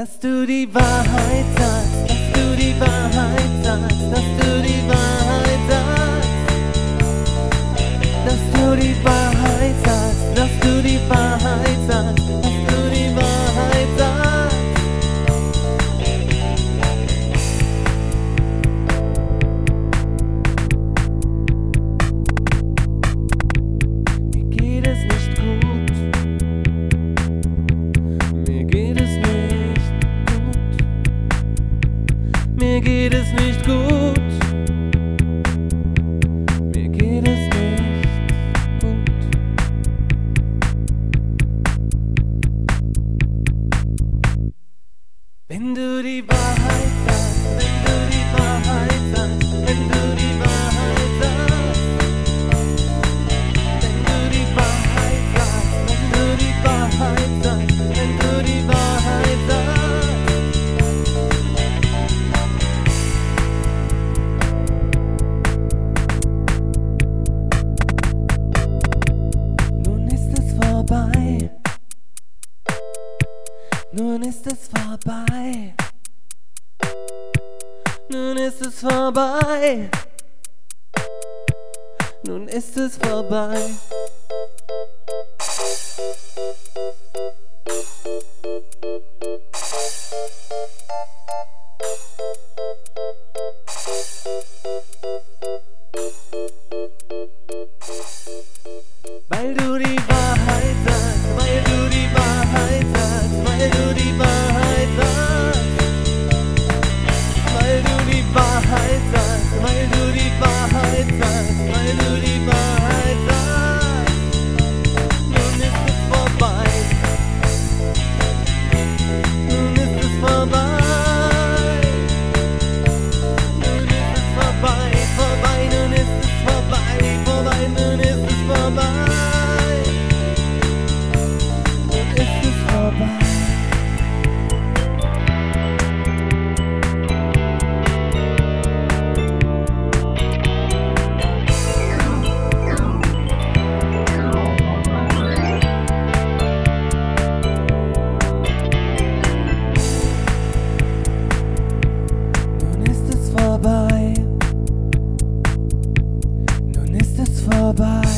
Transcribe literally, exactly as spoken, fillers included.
Dass du die Wahrheit sagst, dass du die Wahrheit sagst, dass du die Wahrheit sagst, dass du die Wahrheit sagst, dass du die Wahrheit sagst, dass du die Wahrheit sagst. Mir geht es nicht gut, mir geht es nicht gut, mir geht es nicht gut, mir geht es nicht gut. Wenn du die Wahrheit sagst, wenn du die Wahrheit sagst, wenn du die Wahrheit sagst, wenn du die Wahrheit sagst, wenn du die Wahrheit sagst, wenn du die Wahrheit sagst. Nun ist es vorbei. Nun ist es vorbei. Nun ist es vorbei. Nun ist es vorbei. Weil du die Wahrheit sagst, weil du die Wahrheit sagst, weil du die Wahrheit sagst, weil du die Wahrheit sagst, weil du die Wahrheit sagst, weil du die Wahrheit sagst. Nun ist es vorbei. Nun ist es vorbei. Nun ist es vorbei, vorbei, nun ist es vorbei, vorbei, nun ist es vorbei. Nun ist es vorbei. Nun ist es vorbei. Nun ist es vorbei.